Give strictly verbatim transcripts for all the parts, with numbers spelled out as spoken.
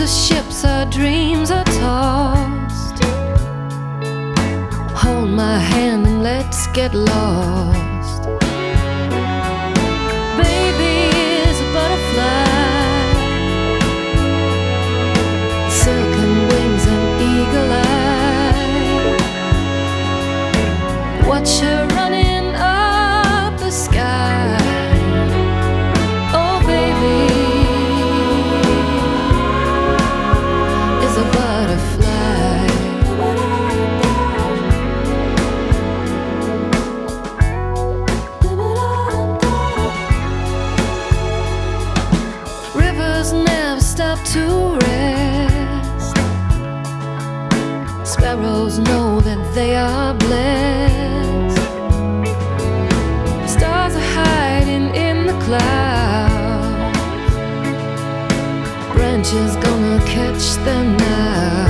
to ships our dreams are tossed. Hold my hand and let's get lost. Baby is a butterfly, silken wings and eagle eye. Watch her running up the sky. Oh baby is a butterfly. Rivers never stop to rest. Sparrows know that they are blessed. Stars are hiding in the clouds. Branches gonna catch them now.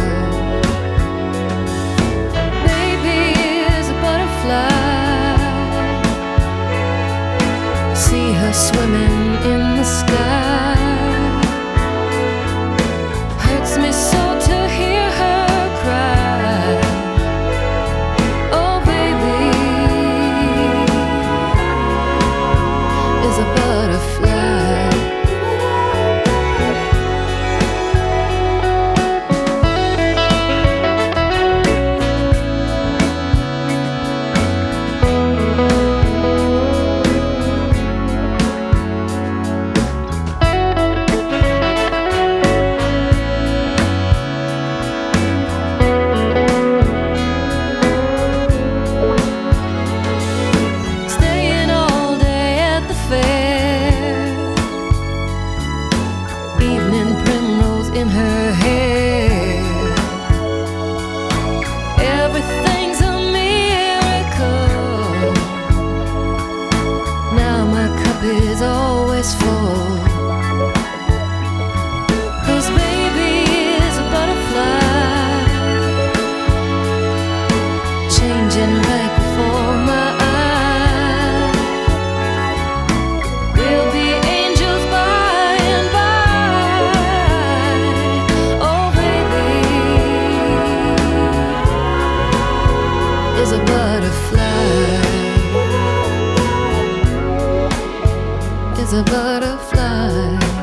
Baby is a butterfly. See her swimming in the sky. Hurts me so to hear her cry. Oh baby is a butterfly. Staying all day at the fair, evening primrose in her hair. Everything's a miracle. Now my cup is always full. 'Cause baby is a butterfly, changing right before my eyes. We'll be angels by and by. Oh baby is a butterfly, is a butterfly.